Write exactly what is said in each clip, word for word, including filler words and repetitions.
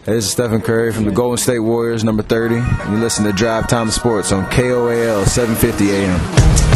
Hey, this is Stephen Curry from the Golden State Warriors, number thirty. And you listen to Drive Time Sports on K O A L seven fifty A M.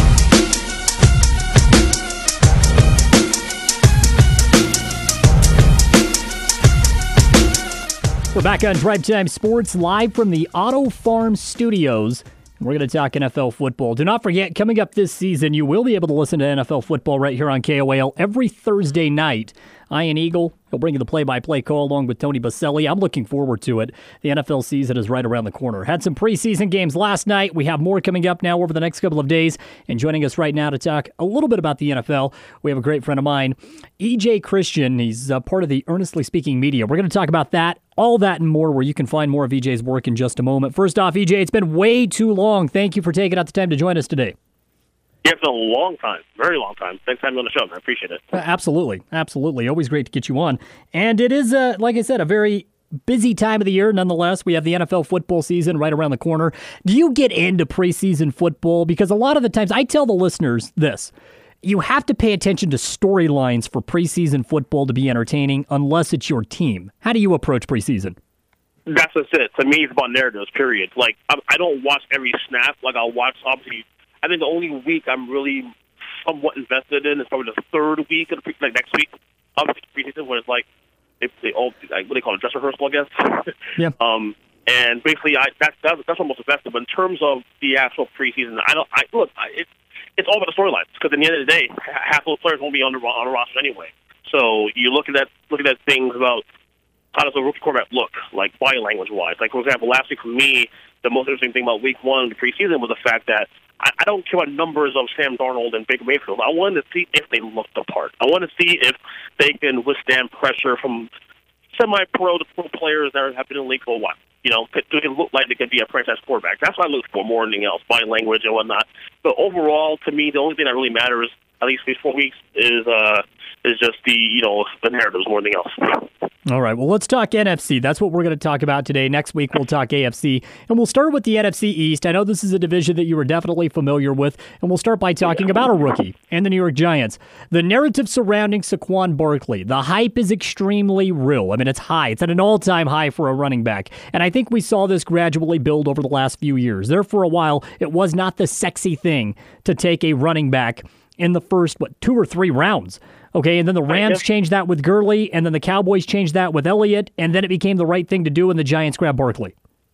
We're back on Drive Time Sports, live from the Auto Farm Studios. We're going to talk N F L football. Do not forget, coming up this season, you will be able to listen to N F L football right here on K O A L every Thursday night. Ian Eagle, he'll bring you the play-by-play call along with Tony Baselli. I'm looking forward to it. The N F L season is right around the corner. Had some preseason games last night. We have more coming up now over the next couple of days. And joining us right now to talk a little bit about the N F L, we have a great friend of mine, E J Christian. He's uh, part of the Earnestly Speaking Media. We're going to talk about that, all that and more, where you can find more of E J's work in just a moment. First off, E J, it's been way too long. Thank you for taking out the time to join us today. Yeah, it's been a long time, very long time. Thanks for having me on the show, man. I appreciate it. Uh, absolutely, absolutely. Always great to get you on. And it is, uh, like I said, a very busy time of the year. Nonetheless, we have the N F L football season right around the corner. Do you get into preseason football? Because a lot of the times, I tell the listeners this, you have to pay attention to storylines for preseason football to be entertaining unless it's your team. How do you approach preseason? That's just it. To me, it's about narratives, period. Like, I, I don't watch every snap. Like, I'll watch, obviously, I think the only week I'm really somewhat invested in is probably the third week of the pre- like next week. Obviously, preseason when it's like they, they all like, what they call it, dress rehearsal, I guess. Yeah. Um, and basically, I that's that's, that's almost invested. But in terms of the actual preseason, I don't. I look, I, it, it's all about the storylines because at the end of the day, half those players won't be on the on the roster anyway. So you look at that, look at that things about how does a rookie quarterback look, like body language wise. Like for example, last week for me, the most interesting thing about week one of the preseason was the fact that I, I don't care about numbers of Sam Darnold and Baker Mayfield. I wanted to see if they looked the part. I want to see if they can withstand pressure from semi-pro to pro players that have been in the league for a while. You know, do they look like they could be a franchise quarterback? That's what I look for more than anything else, body language and whatnot. But overall, to me, the only thing that really matters, at least these four weeks, is uh, is just the, you know, the narratives more than anything else. All right, well, let's talk N F C. That's what we're going to talk about today. Next week, we'll talk A F C. And we'll start with the N F C East. I know this is a division that you are definitely familiar with. And we'll start by talking about a rookie and the New York Giants. The narrative surrounding Saquon Barkley, the hype is extremely real. I mean, it's high. It's at an all-time high for a running back. And I think we saw this gradually build over the last few years. There for a while, it was not the sexy thing to take a running back in the first, what, two or three rounds. Okay, and then the Rams changed that with Gurley, and then the Cowboys changed that with Elliott, and then it became the right thing to do, and the Giants grabbed Barkley.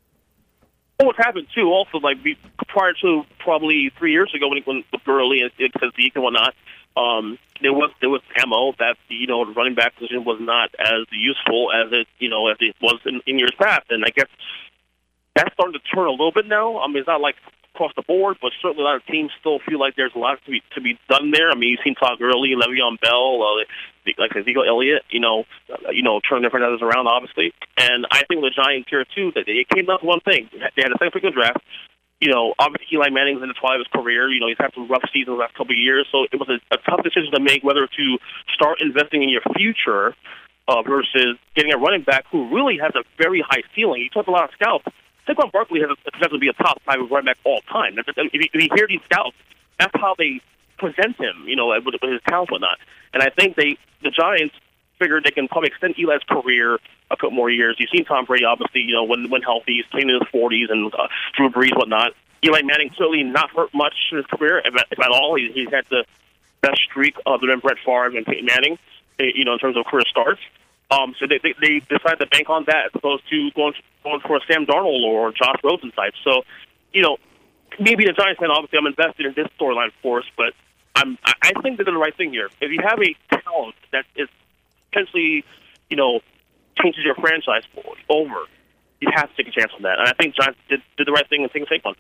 Well, what happened, too, also, like, prior to probably three years ago when, when with Gurley and Zeke and whatnot, um, there was there was ammo that, you know, the running back position was not as useful as it, you know, as it was in, in years past, and I guess that's starting to turn a little bit now. I mean, it's not like across the board, but certainly a lot of teams still feel like there's a lot to be to be done there. I mean, you've seen Todd Gurley, Le'Veon Bell, uh, like Ezekiel Elliott, you know, uh, you know, turn their franchises around, obviously. And I think with the Giants here too, that it came down to one thing: they had a second pick in the draft. You know, obviously Eli Manning's in the twilight of his career. You know, he's had some rough seasons the last couple of years, so it was a, a tough decision to make whether to start investing in your future uh, versus getting a running back who really has a very high ceiling. You talk to a lot of scouts. Saquon Barkley has a potential to be a top five running back all time. If you, if you hear these scouts, that's how they present him, you know, with, with his talent and whatnot. And I think they, the Giants, figured they can probably extend Eli's career a couple more years. You've seen Tom Brady, obviously, you know, when when healthy, he's playing in his forties, and uh, Drew Brees, whatnot. Eli Manning certainly not hurt much in his career, if, if at all. He, he's had the best streak other than Brett Favre and Peyton Manning, you know, in terms of career starts. Um, so they, they they decided to bank on that as opposed to going going for a Sam Darnold or Josh Rosen type. So, you know, maybe the Giants fan, obviously, I'm invested in this storyline, of course, but I'm I think they did the right thing here. If you have a talent that is potentially, you know, changes your franchise over, you have to take a chance on that. And I think Giants did, did the right thing in taking Saquon.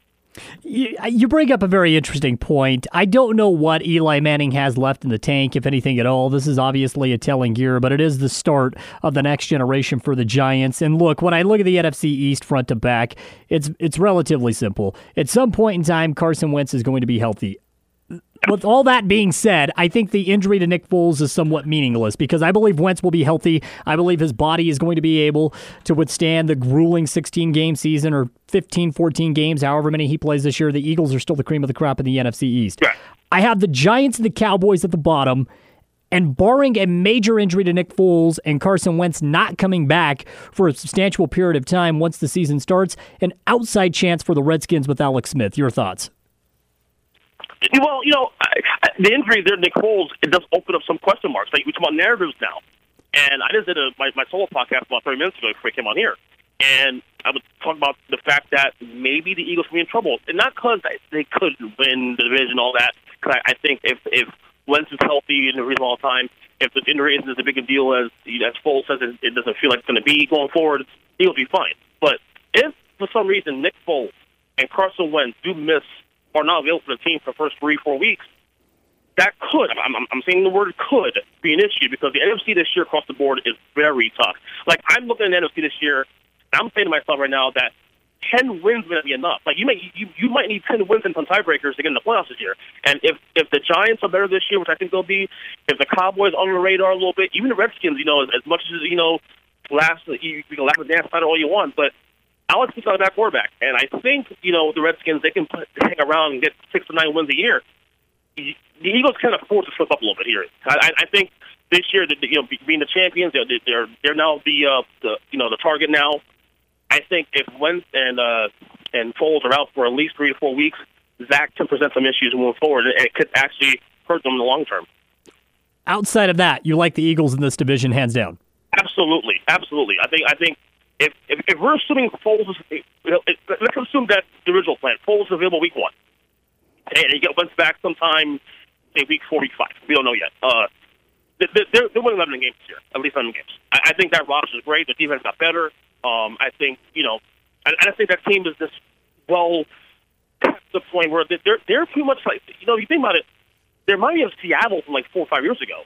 You bring up a very interesting point. I don't know what Eli Manning has left in the tank, if anything at all. This is obviously a telling year, but it is the start of the next generation for the Giants. And look, when I look at the N F C East front to back, it's it's relatively simple. At some point in time, Carson Wentz is going to be healthy. With all that being said, I think the injury to Nick Foles is somewhat meaningless because I believe Wentz will be healthy. I believe his body is going to be able to withstand the grueling sixteen-game season or fifteen, fourteen games, however many he plays this year. The Eagles are still the cream of the crop in the N F C East. Yeah. I have the Giants and the Cowboys at the bottom, And barring a major injury to Nick Foles and Carson Wentz not coming back for a substantial period of time once the season starts, an outside chance for the Redskins with Alex Smith. Your thoughts? Well, you know, I, I, the injury there, Nick Foles, it does open up some question marks. Like, we talk about narratives now. And I just did a, my, my solo podcast about thirty minutes ago before I came on here. And I was talking about the fact that maybe the Eagles could be in trouble. And not because they couldn't win the division and all that. Because I, I think if, if Wentz is healthy and the reason all the time, if the injury isn't as big a deal as, as Foles says it, it doesn't feel like it's going to be going forward, he'll be fine. But if, for some reason, Nick Foles and Carson Wentz do miss or not available for the team for the first three, four weeks, that could, I'm, I'm, I'm saying the word could, be an issue because the N F C this year across the board is very tough. Like, I'm looking at the N F C this year, and I'm saying to myself right now that ten wins may not be enough. Like, you may you, you might need ten wins and some tiebreakers to get in the playoffs this year. And if, if the Giants are better this year, which I think they'll be, if the Cowboys are on the radar a little bit, even the Redskins, you know, as, as much as, you know, last, you, you can laugh at the dance fight all you want, but Alex Smith's not a bad quarterback. And I think, you know, the Redskins, they can put, hang around and get six to nine wins a year. The Eagles can afford to slip up a little bit here. I, I think this year, you know, being the champions, they're they're, they're now the, uh, the you know the target now. I think if Wentz and uh, and Foles are out for at least three to four weeks, that can present some issues moving forward, and it could actually hurt them in the long term. Outside of that, you like the Eagles in this division, hands down. Absolutely, absolutely. I think I think if if, if we're assuming Foles, is, you know, it, let's assume that the original plan, Foles is available week one, and you get Wentz back sometime, say week four, week five. We don't know yet. Uh, they're, they're winning eleven games this year, at least eleven games. I, I think that roster is great. The defense got better. Um, I think, you know, I, I think that team is just well past the point where they're they're pretty much like, you know, if you think about it, they remind me of Seattle from like four or five years ago.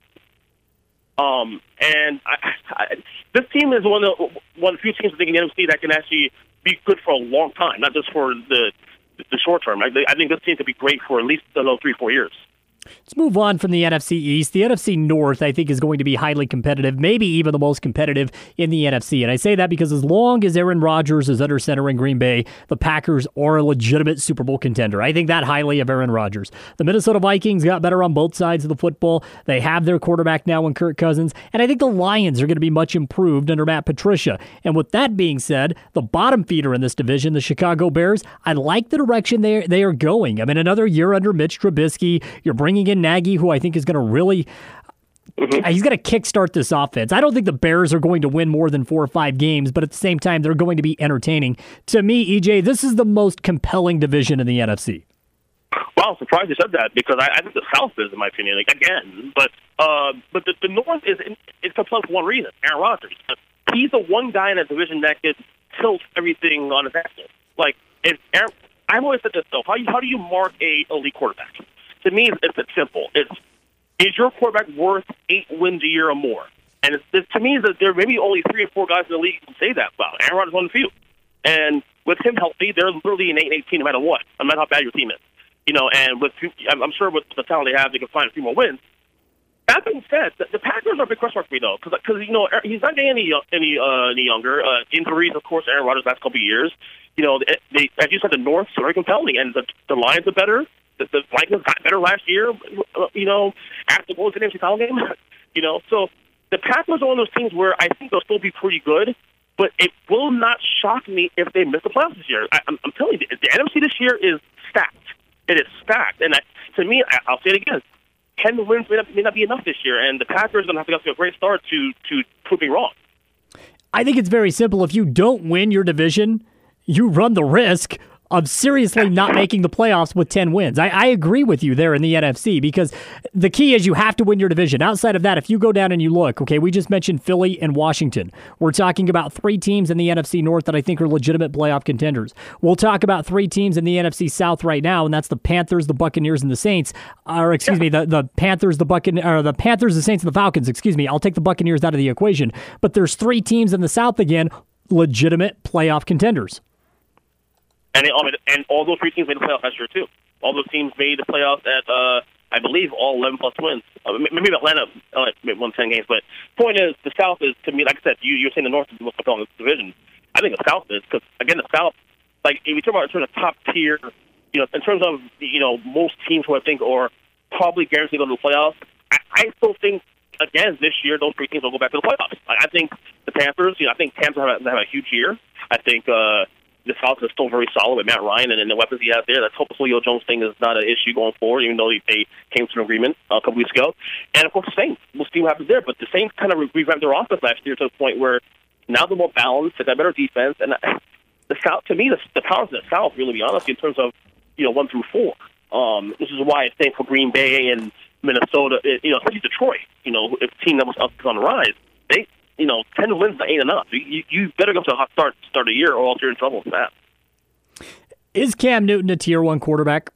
Um, and I, I, this team is one of the, one of the few teams I think in the N F C that can actually be good for a long time, not just for the the short term. I, I think this team could be great for at least another three, four years. Let's move on from the N F C East. The N F C North, I think, is going to be highly competitive, maybe even the most competitive in the N F C. And I say that because as long as Aaron Rodgers is under center in Green Bay, the Packers are a legitimate Super Bowl contender. I think that highly of Aaron Rodgers. The Minnesota Vikings got better on both sides of the football. They have their quarterback now in Kirk Cousins. And I think the Lions are going to be much improved under Matt Patricia. And with that being said, the bottom feeder in this division, the Chicago Bears, I like the direction they they are going. I mean, another year under Mitch Trubisky. You're bringing in Nagy, who I think is going to really, mm-hmm. he's going to kickstart this offense. I don't think the Bears are going to win more than four or five games, but at the same time, they're going to be entertaining. To me, E J, this is the most compelling division in the N F C. Well, I'm surprised you said that because I, I think the South is, in my opinion, like, again. But uh, but the, the North is it's compelling for one reason: Aaron Rodgers. He's the one guy in that division that could tilt everything on his axis. Like, if Aaron, I've always said this though: how you, how do you mark a elite quarterback? To me, it's, it's simple. It's, is your quarterback worth eight wins a year or more? And it's, it's, to me, that there may be only three or four guys in the league who can say that about. Aaron Rodgers on the field. And with him healthy, they're literally an eight and eighteen no matter what, no matter how bad your team is. You know, and with I'm sure with the talent they have, they can find a few more wins. That being said, the, the Packers are a big question mark for me, though, because, you know, he's not getting any any, uh, any younger. Uh, injuries, of course, Aaron Rodgers last couple of years. You know, they, they, as you said, the North is very compelling, and the, the Lions are better. The, the Vikings got better last year, you know, after going to the N F C title game. You know, so the Packers are one of those teams where I think they'll still be pretty good, but it will not shock me if they miss the playoffs this year. I, I'm, I'm telling you, the N F C this year is stacked. It is stacked. And I, to me, I, I'll say it again, ten wins may not, may not be enough this year, and the Packers are going to have to go to a great start to, to prove me wrong. I think it's very simple. If you don't win your division, you run the risk of seriously not making the playoffs with ten wins. I, I agree with you there in the N F C because the key is you have to win your division. Outside of that, if you go down and you look, okay, we just mentioned Philly and Washington. We're talking about three teams in the N F C North that I think are legitimate playoff contenders. We'll talk about three teams in the N F C South right now, and that's the Panthers, the Buccaneers, and the Saints. Or excuse me, the, the Panthers, the Buccaneers, or the Panthers, the Saints, and the Falcons. Excuse me, I'll take the Buccaneers out of the equation. But there's three teams in the South again, legitimate playoff contenders. And, it, and all those three teams made the playoffs last year, too. All those teams made the playoffs at, uh, I believe, all eleven plus wins. Uh, maybe Atlanta uh, won ten games. But the point is, the South is, to me, like I said, you, you're saying the North is the most compelling division. I think the South is, because, again, the South, like, if you talk about in terms of top tier, you know, in terms of, you know, most teams who I think are probably guaranteed to go to the playoffs, I, I still think again, this year, those three teams will go back to the playoffs. I, I think the Panthers, you know, I think Tampa have a, have a huge year. I think uh, the Falcons are still very solid with Matt Ryan and, and the weapons he has there. Let's hope the Julio Jones thing is not an issue going forward, even though they came to an agreement uh, a couple weeks ago. And, of course, the Saints. We'll see what happens there. But the Saints kind of revamped their offense last year to the point where now they're more balanced. They got better defense. And the South, to me, the, the powers of the South, really, to be honest, in terms of, you know, one through four. Um, this is why I think for Green Bay and Minnesota, you know, especially Detroit, you know, if a team that was up on the rise, they, you know, ten wins ain't enough. You, you better go to a hot start start a year, or else you're in trouble with that. Is Cam Newton a tier one quarterback?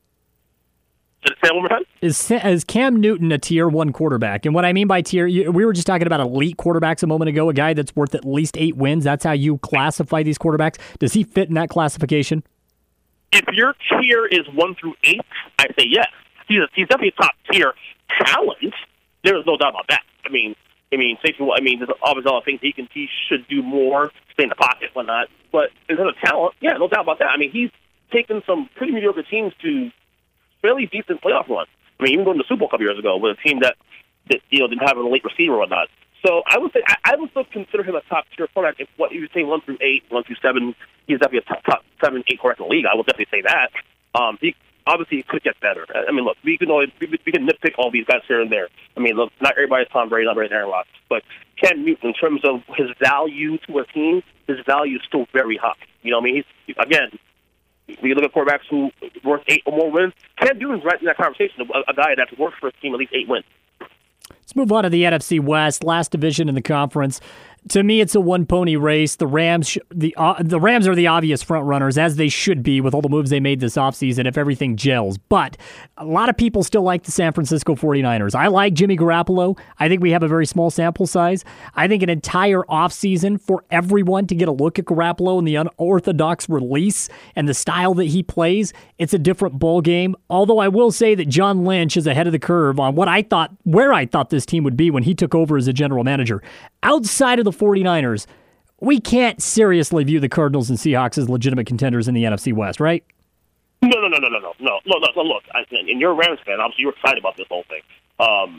Say it one more time. Is is Cam Newton a tier one quarterback? And what I mean by tier, you, we were just talking about elite quarterbacks a moment ago. A guy that's worth at least eight wins. That's how you classify these quarterbacks. Does he fit in that classification? If your tier is one through eight, I say yes. He's, a, he's definitely a top tier talent. There is no doubt about that. I mean, I mean, safety. I mean, there's obviously all things he can. He should do more, stay in the pocket, whatnot. But in terms of talent, yeah, no doubt about that. I mean, he's taken some pretty mediocre teams to fairly decent playoff runs. I mean, even going to the Super Bowl a couple years ago with a team that, that you know didn't have an elite receiver or whatnot. So I would say I, I would still consider him a top tier quarterback. If what you would say one through eight, one through seven, he's definitely a top, top seven, eight quarterback in the league. I will definitely say that. Um, he obviously he could get better. I mean, look, we can always we, we can nitpick all these guys here and there. I mean, look, not everybody's Tom Brady, not everybody's Aaron Rodgers, but Cam Newton, in terms of his value to a team, his value is still very high. You know, what I mean, he's again. When you look at quarterbacks who worth eight or more wins, Cam Newton's right in that conversation. A, a guy that's worked for a team at least eight wins. Let's move on to the N F C West, last division in the conference. To me, it's a one-pony race. The Rams sh- the uh, the Rams are the obvious front runners, as they should be with all the moves they made this offseason if everything gels. But a lot of people still like the San Francisco forty-niners. I like Jimmy Garoppolo. I think we have a very small sample size. I think an entire offseason for everyone to get a look at Garoppolo and the unorthodox release and the style that he plays, it's a different ball game. Although I will say that John Lynch is ahead of the curve on what I thought, where I thought this team would be when he took over as a general manager. Outside of the forty-niners, we can't seriously view the Cardinals and Seahawks as legitimate contenders in the N F C West, right? No, no, no, no, no, no, no, no, no. Look, I, and you're a Rams fan. Obviously, you're excited about this whole thing. Um,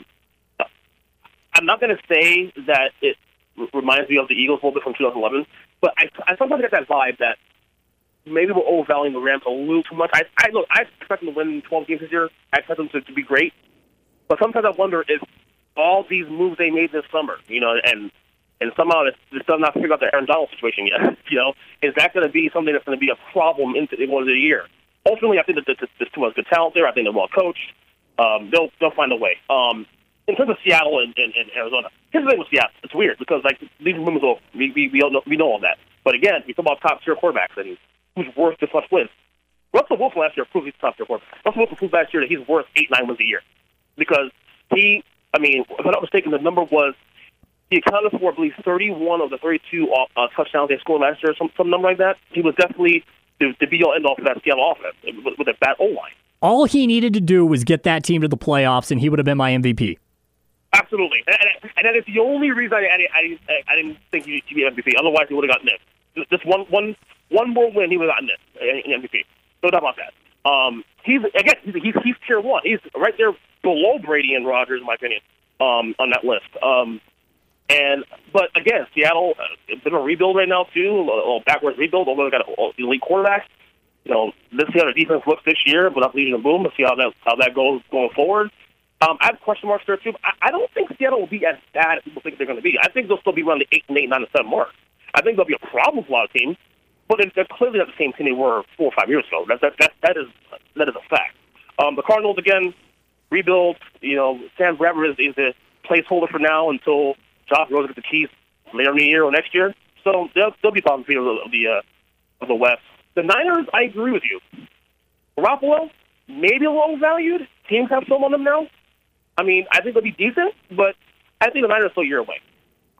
I'm not going to say that it r- reminds me of the Eagles a little bit from two thousand eleven, but I, I sometimes get that vibe that maybe we're overvaluing the Rams a little too much. I, I look, I expect them to win twelve games this year. I expect them to, to be great, but sometimes I wonder if all these moves they made this summer, you know, and and somehow it's, it's still not figured out the Aaron Donald situation yet. You know, is that going to be something that's going to be a problem into the end of the year? Ultimately, I think that there's too much good talent there. I think they're well coached. Um, they'll they'll find a way. Um, in terms of Seattle and, and, and Arizona, here's the thing with Seattle. It's weird because like these moves, will, we we we, all know, we know all that. But again, we talk about top tier quarterbacks and who's worth this much wins. Russell Wilson last year proved he's a top tier quarterback. Russell Wilson proved last year that he's worth eight nine wins a year because he. I mean, if I'm not mistaken, the number was he accounted for, I believe, thirty-one of the thirty-two uh, touchdowns they scored last year, some some number like that. He was definitely the, the be-all end-all for that Seattle offense with, with a bad O-line. All he needed to do was get that team to the playoffs, and he would have been my M V P. Absolutely, and, and, and that is the only reason I, I, I, I didn't think he should be M V P. Otherwise, he would have gotten this. Just one one one more win, he would have gotten this in M V P. No doubt about that. Um, he's again, he's, he's he's tier one. He's right there below Brady and Rodgers, in my opinion, um, on that list. Um, and but again, Seattle, uh, it's been a rebuild right now too, a little backwards rebuild. Although they got an elite quarterback, you know, let's see how the defense looks this year without Legion of Boom. Let's see how that how that goes going forward. Um, I have question marks there too. But I, I don't think Seattle will be as bad as people think they're going to be. I think they'll still be around the eight and eight, nine and seven mark. I think they'll be a problem for a lot of teams, but they're clearly not the same team they were four or five years ago. That that that, that is that is a fact. Um, the Cardinals again rebuild. You know, Sam Bradford is, is a placeholder for now until Josh Rosen gets the keys later in the year or next year. So they'll they'll be bottom feeder of the uh, of the West. The Niners, I agree with you. Garoppolo, maybe a little valued. Teams have some on them now. I mean, I think they'll be decent, but I think the Niners are still a year away.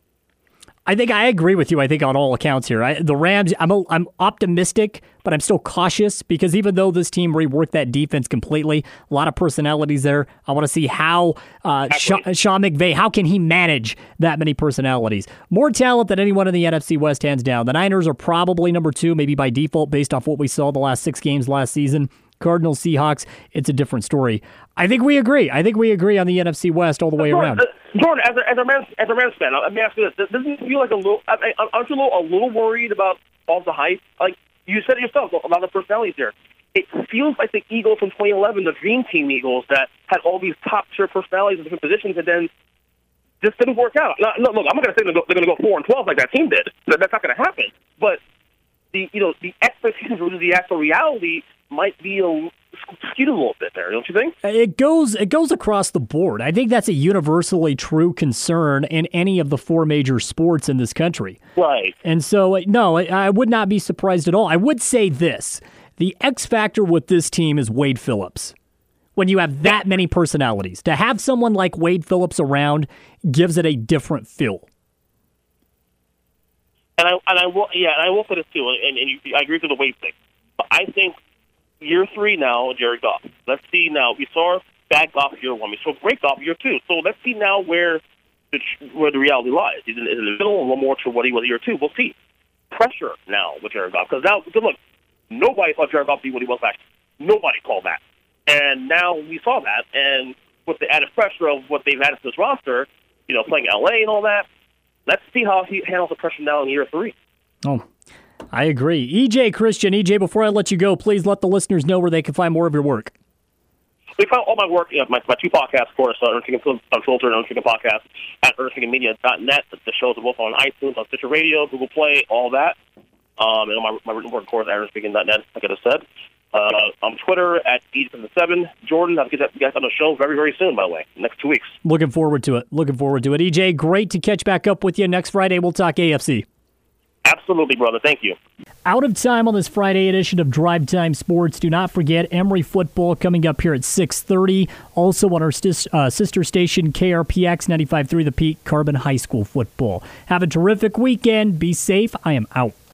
I think I agree with you, I think, on all accounts here. I, the Rams, I'm a, I'm optimistic, but I'm still cautious because even though this team reworked that defense completely, a lot of personalities there. I want to see how uh, Sean, Sean McVay, how can he manage that many personalities? More talent than anyone in the N F C West, hands down. The Niners are probably number two, maybe by default, based off what we saw the last six games last season. Cardinals, Seahawks, it's a different story. I think we agree. I think we agree on the N F C West all the way Jordan, around. Uh, Jordan, as a, as a Rams as a Rams fan, let me ask you this: doesn't it feel like a little? I, I, aren't you a little, a little worried about all the hype? Like you said it yourself, a lot of the personalities there. It feels like the Eagles from twenty eleven, the Dream Team Eagles, that had all these top tier personalities in different positions, and then just didn't work out. Now, look, I'm not going to say they're going to go four and twelve like that team did. That's not going to happen. But the you know the expectations versus the actual reality might be a, skewed a little bit there, don't you think? It goes it goes across the board. I think that's a universally true concern in any of the four major sports in this country. Right. And so, no, I would not be surprised at all. I would say this. The X factor with this team is Wade Phillips. When you have that many personalities, to have someone like Wade Phillips around gives it a different feel. And I and I will yeah, and I will say this too, and, and you, I agree with the Wade thing. But I think year three now, Jared Goff. Let's see now. We saw bad Goff year one. We saw great Goff year two. So let's see now where the where the reality lies. He's in, in the middle, a little more to what he was year two. We'll see. Pressure now with Jared Goff, because now, look, nobody thought Jared Goff would be what he was last year. Nobody called that. And now we saw that, and with the added pressure of what they've added to this roster, you know, playing L A and all that, let's see how he handles the pressure now in year three. Oh, I agree. E J Christian, E J, before I let you go, please let the listeners know where they can find more of your work. We found all my work, you know, my, my two podcasts, of course, uh, Ernst Unfiltered and Ernst Podcast at ernst media dot net. The shows are both on iTunes, on Stitcher Radio, Google Play, all that. Um, and my, my written word, of course, at ernst dot net, like I just said. Uh, on Twitter at E J seven. Jordan, I'll get you guys on the show very, very soon, by the way, next two weeks. Looking forward to it. Looking forward to it. E J, great to catch back up with you. Next Friday, we'll talk A F C. Absolutely, brother. Thank you. Out of time on this Friday edition of Drive Time Sports. Do not forget Emory football coming up here at six thirty. Also on our st- uh, sister station, K R P X ninety-five point three The Peak, Carbon High School football. Have a terrific weekend. Be safe. I am out.